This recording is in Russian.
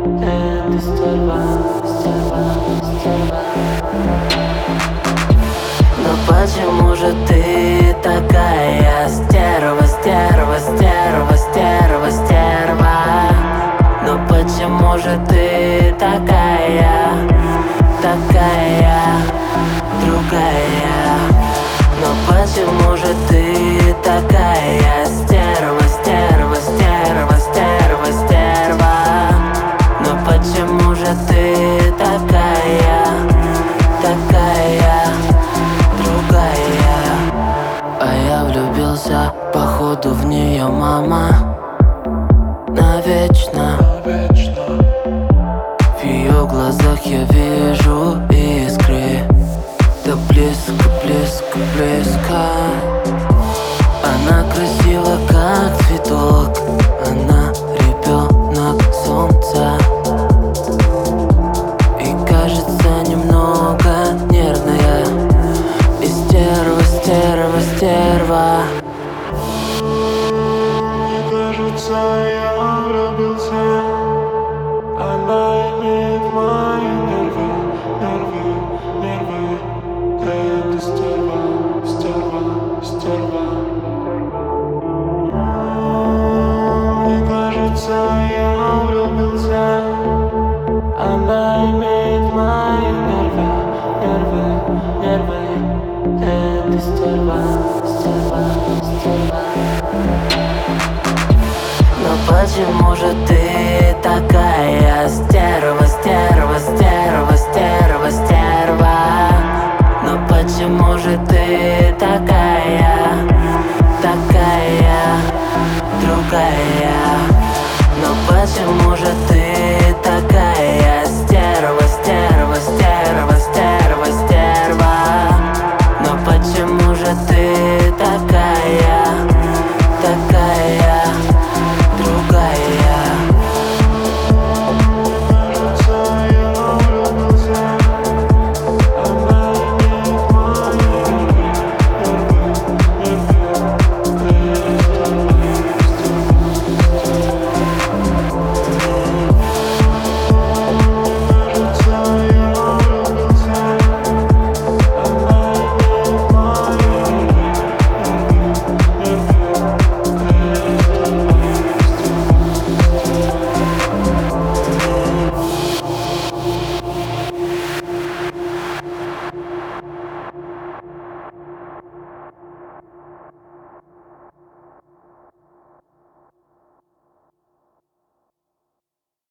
Это стерва, стерва, стерва. Но почему же ты такая стерва, стерва, стерва, стерва, стерва? Но почему же ты такая, такая, другая? Но почему же ты такая стерва, стерва, стерва, стерва, стерва? Но почему же ты такая, такая, другая? А я влюбился, походу, в нее, мама, навечно. В ее глазах я вижу искры, да близко, близко, близко. Она красива, как цветок, она ребенок солнца. И кажется немного нервная, и стерва, стерва, стерва. Мне кажется, я влюбился. Она имеет мои нервы, нервы, нервы. Это стерва, стерва, стерва. Мне кажется, я влюбился. Она имеет мои нервы, нервы, нервы. Это стерва, стерва, стерва. Но почему же ты так